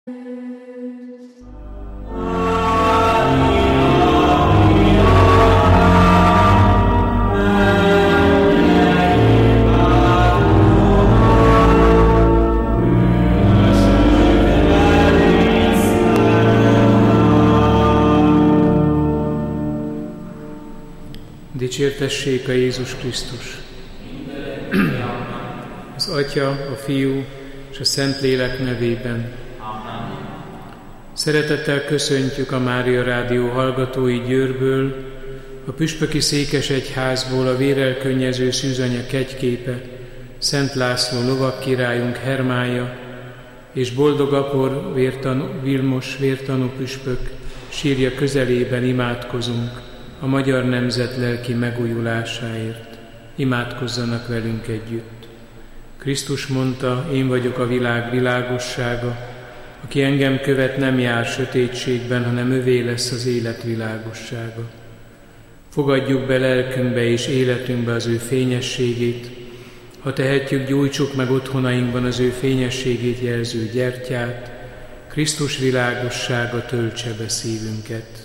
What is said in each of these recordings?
Dicsértessék a Jézus Krisztus! Az Atya, a Fiú és a Szentlélek nevében. Amen. Szeretettel köszöntjük a Mária Rádió hallgatói Győrből, a Püspöki Székesegyházból a vérelkönnyező szűzanya kegyképe, Szent László lovagkirályunk Hermája és Boldog Apor Vilmos vértanú püspök sírja közelében imádkozunk a magyar nemzet lelki megújulásáért. Imádkozzanak velünk együtt. Krisztus mondta, én vagyok a világ világossága, aki engem követ, nem jár sötétségben, hanem övé lesz az élet világossága. Fogadjuk be lelkünkbe és életünkbe az ő fényességét, ha tehetjük, gyújtsuk meg otthonainkban az ő fényességét jelző gyertyát, Krisztus világossága töltse be szívünket.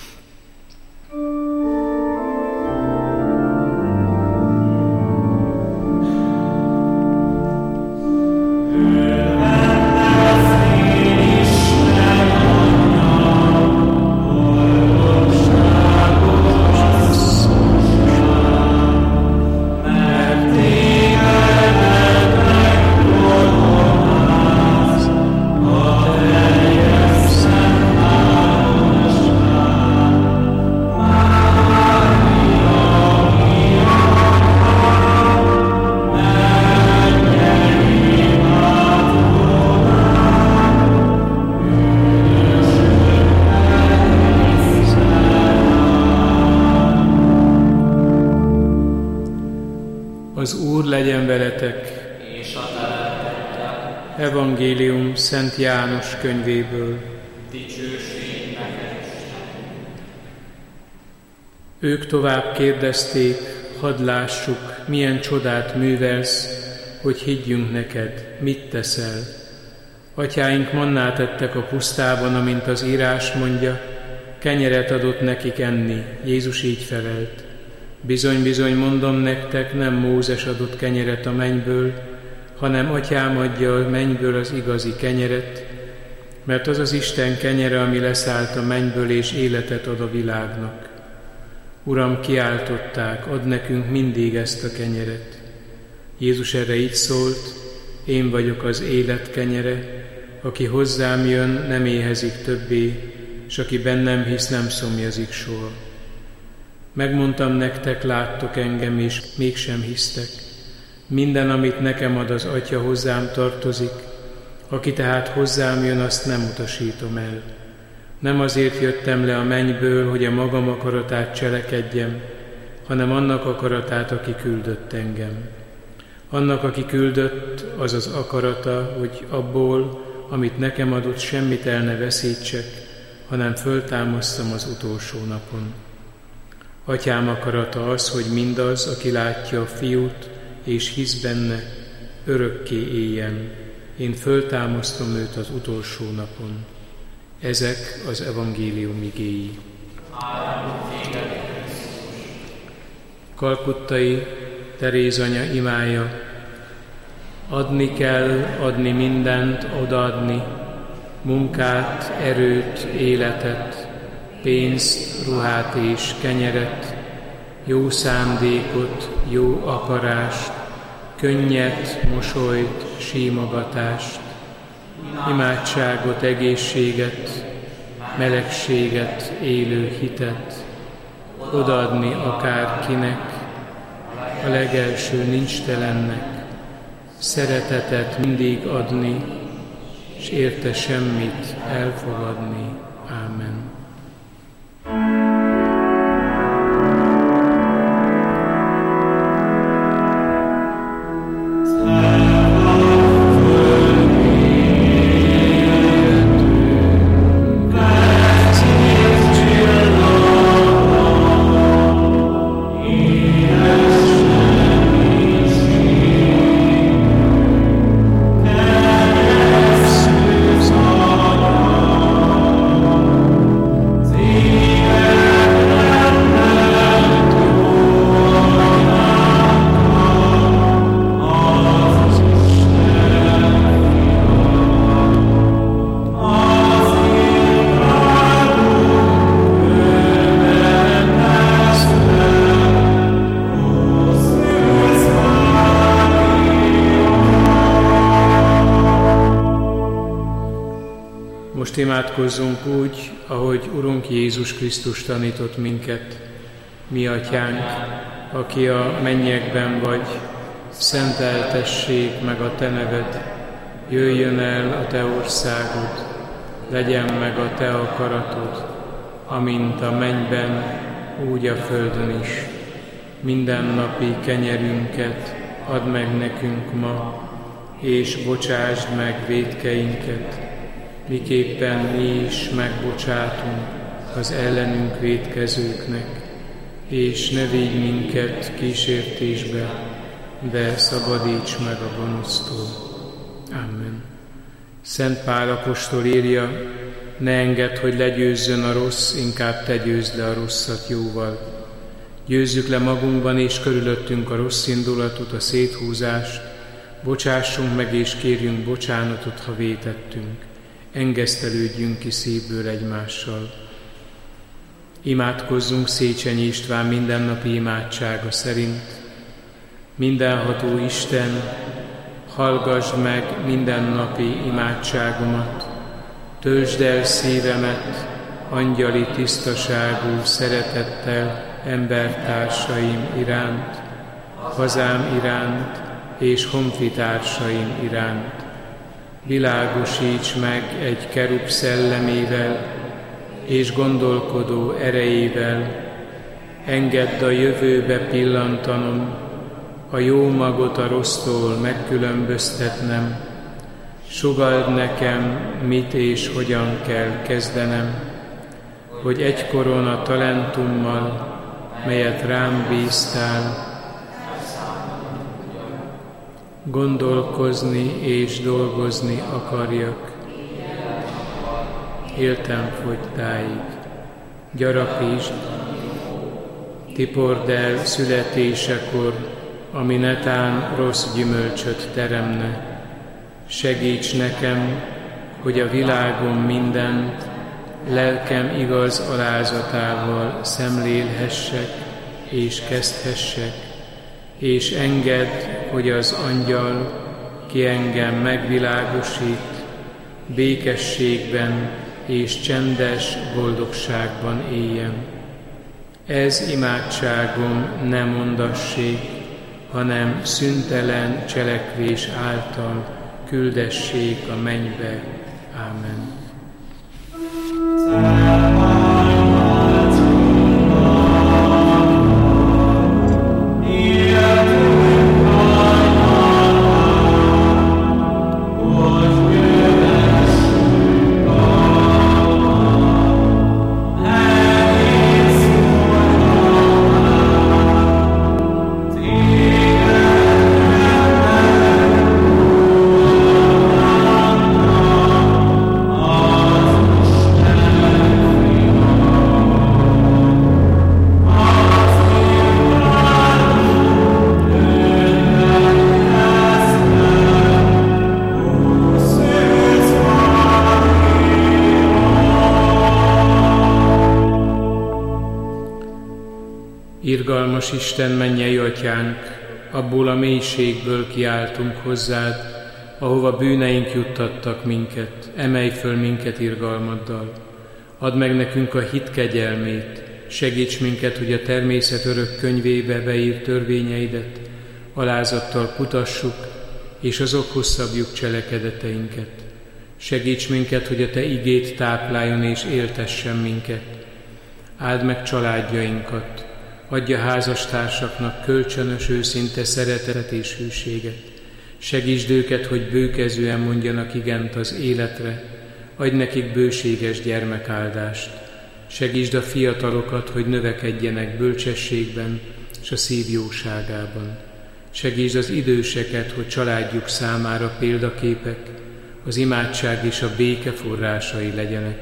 Az Úr legyen veletek, és a te lelkeddel. Evangélium Szent János könyvéből. Dicsőség neked, Isten. Ők tovább kérdezték, hadd lássuk, milyen csodát művelsz, hogy higgyünk neked, mit teszel. Atyáink mannát ettek a pusztában, amint az írás mondja, kenyeret adott nekik enni. Jézus így felelt. Bizony, bizony, mondom nektek, nem Mózes adott kenyeret a mennyből, hanem Atyám adja a mennyből az igazi kenyeret, mert az az Isten kenyere, ami leszállt a mennyből és életet ad a világnak. Uram, kiáltották, add nekünk mindig ezt a kenyeret. Jézus erre így szólt, én vagyok az élet kenyere, aki hozzám jön, nem éhezik többé, és aki bennem hisz, nem szomjazik soha. Megmondtam nektek, láttok engem, és mégsem hisztek. Minden, amit nekem ad az Atya, hozzám tartozik, aki tehát hozzám jön, azt nem utasítom el. Nem azért jöttem le a mennyből, hogy a magam akaratát cselekedjem, hanem annak akaratát, aki küldött engem. Annak, aki küldött, az az akarata, hogy abból, amit nekem adott, semmit el ne veszítsek, hanem föltámasztam az utolsó napon. Atyám akarata az, hogy mindaz, aki látja a Fiút és hisz benne, örökké éljen. Én föltámasztom őt az utolsó napon. Ezek az evangélium igéi. Kalkuttai Teréz anya imája. Adni kell, adni mindent, odaadni, munkát, erőt, életet, pénzt, ruhát és kenyeret, jó szándékot, jó akarást, könnyet, mosolyt, símogatást, imádságot, egészséget, melegséget, élő hitet, odaadni akárkinek, a legelső nincstelennek, szeretetet mindig adni, és érte semmit elfogadni. Ámen. All Most imádkozzunk úgy, ahogy Urunk Jézus Krisztus tanított minket. Mi Atyánk, aki a mennyekben vagy, szenteltessék meg a Te neved, jöjjön el a Te országod, legyen meg a Te akaratod, amint a mennyben, úgy a földön is. Mindennapi kenyerünket add meg nekünk ma, és bocsásd meg vétkeinket, miképpen mi is megbocsátunk az ellenünk vétkezőknek, és ne vigy minket kísértésbe, de szabadíts meg a gonosztól. Amen. Szent Pál apostol írja, ne engedd, hogy legyőzzön a rossz, inkább te győzd le a rosszat jóval. Győzzük le magunkban és körülöttünk a rossz indulatot, a széthúzást, bocsássunk meg és kérjünk bocsánatot, ha vétettünk. Engesztelődjünk ki szívből egymással. Imádkozzunk Széchenyi István mindennapi imádsága szerint. Mindenható Isten, hallgassd meg mindennapi imádságomat, töltsd el szívemet angyali tisztaságú szeretettel embertársaim iránt, hazám iránt és honfitársaim iránt. Világosíts meg egy kerub szellemével és gondolkodó erejével, engedd a jövőbe pillantanom, a jó magot a rossztól megkülönböztetnem, sugald nekem, mit és hogyan kell kezdenem, hogy egykoron a talentummal, melyet rám bíztál, gondolkozni és dolgozni akarjak. Éltem fogytáig, gyarapítsd, tipord el születésekor, ami netán rossz gyümölcsöt teremne. Segíts nekem, hogy a világon mindent lelkem igaz alázatával szemlélhessek és kezdhessek, és engedd, hogy az angyal, ki engem megvilágosít, békességben és csendes boldogságban éljem. Ez imádságom nem mondasség, hanem szüntelen cselekvés által küldessék a mennybe. Ámen. Irgalmas Isten, mennyei Atyánk, abból a mélységből kiáltunk hozzád, ahova bűneink juttattak minket, emelj föl minket irgalmaddal. Add meg nekünk a hit kegyelmét, segíts minket, hogy a természet örök könyvébe beírt törvényeidet alázattal kutassuk, és azokhoz szabjuk cselekedeteinket. Segíts minket, hogy a Te igét tápláljon és éltessen minket. Áld meg családjainkat, adj a házastársaknak kölcsönös őszinte szeretetet és hűséget. Segítsd őket, hogy bőkezűen mondjanak igent az életre, adj nekik bőséges gyermekáldást. Segítsd a fiatalokat, hogy növekedjenek bölcsességben és a szív jóságában. Segítsd az időseket, hogy családjuk számára példaképek, az imádság és a béke forrásai legyenek.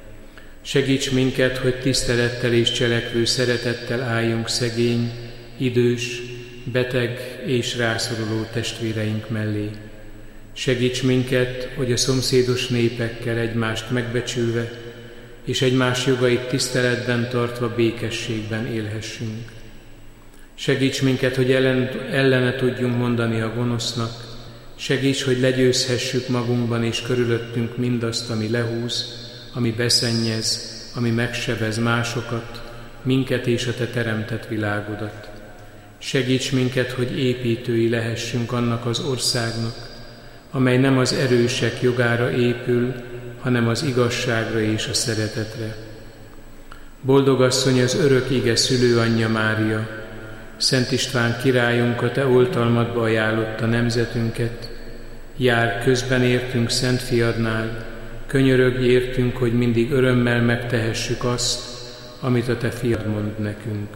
Segíts minket, hogy tisztelettel és cselekvő szeretettel álljunk szegény, idős, beteg és rászoruló testvéreink mellé. Segíts minket, hogy a szomszédos népekkel egymást megbecsülve és egymás jogait tiszteletben tartva békességben élhessünk. Segíts minket, hogy ellene tudjunk mondani a gonosznak, Segíts, hogy legyőzhessük magunkban és körülöttünk mindazt, ami lehúz, ami beszennyez, ami megsebez másokat, minket és a Te teremtett világodat. Segíts minket, hogy építői lehessünk annak az országnak, amely nem az erősek jogára épül, hanem az igazságra és a szeretetre. Boldog asszony, az örök ige szülőanyja Mária, Szent István királyunk, a Te oltalmadba ajánlotta nemzetünket, jár közben értünk Szent Fiadnál, könyörögj értünk, hogy mindig örömmel megtehessük azt, amit a Te Fiad mond nekünk.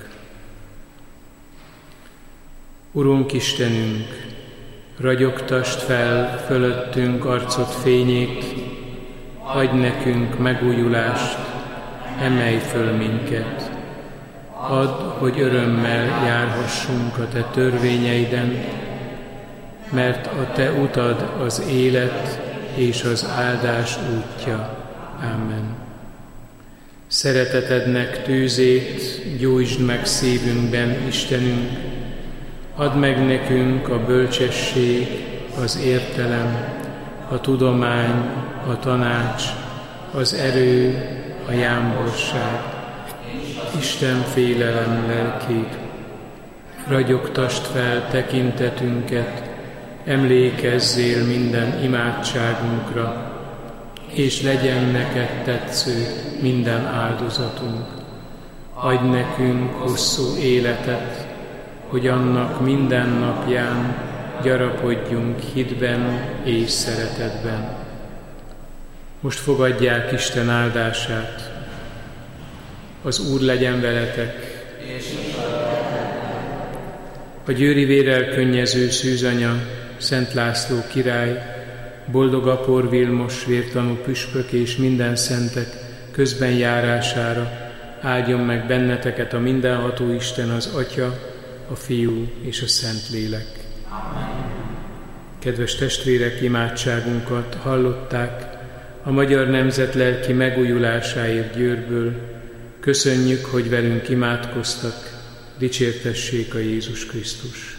Urunk Istenünk, ragyogtasd fel fölöttünk arcod fényét, adj nekünk megújulást, emelj föl minket. Add, hogy örömmel járhassunk a Te törvényeiden, mert a Te utad az élet és az áldás útja. Amen. Szeretetednek tűzét gyújtsd meg szívünkben, Istenünk, add meg nekünk a bölcsesség, az értelem, a tudomány, a tanács, az erő, a jámborság, Isten félelem lelkét. Ragyogtasd fel tekintetünket, emlékezzél minden imádságunkra, és legyen neked tetsző minden áldozatunk. Adj nekünk hosszú életet, hogy annak minden napján gyarapodjunk hitben és szeretetben. Most fogadják Isten áldását. Az Úr legyen veletek. A győri vérrel könnyező szűzanya, Szent László király, boldog Apor Vilmos vértanú püspök és minden szentek közben járására áldjon meg benneteket a mindenható Isten, az Atya, a Fiú és a Szentlélek. Amen. Kedves testvérek, imádságunkat hallották a magyar nemzet lelki megújulásáért Győrből. Köszönjük, hogy velünk imádkoztak. Dicsértessék a Jézus Krisztus.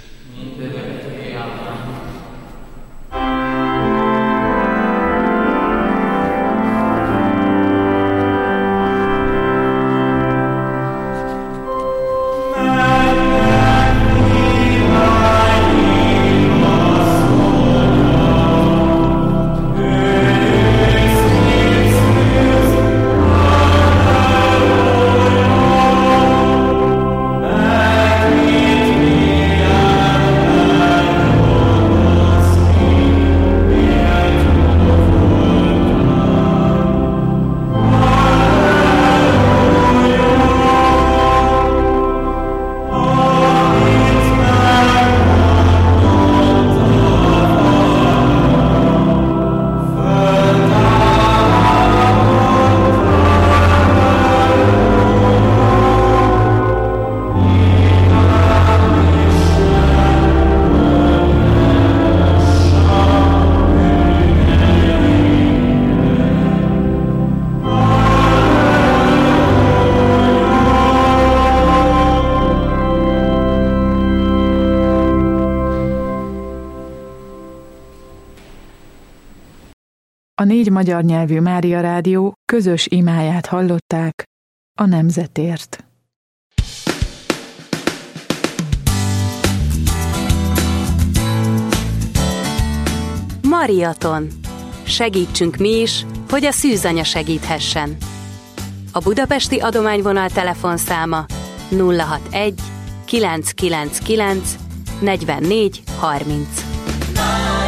A 4 magyar nyelvű Mária Rádió közös imáját hallották a nemzetért. Mariaton. Segítsünk mi is, hogy a szűzanya segíthessen. A budapesti adományvonal telefonszáma 061 999 44 30.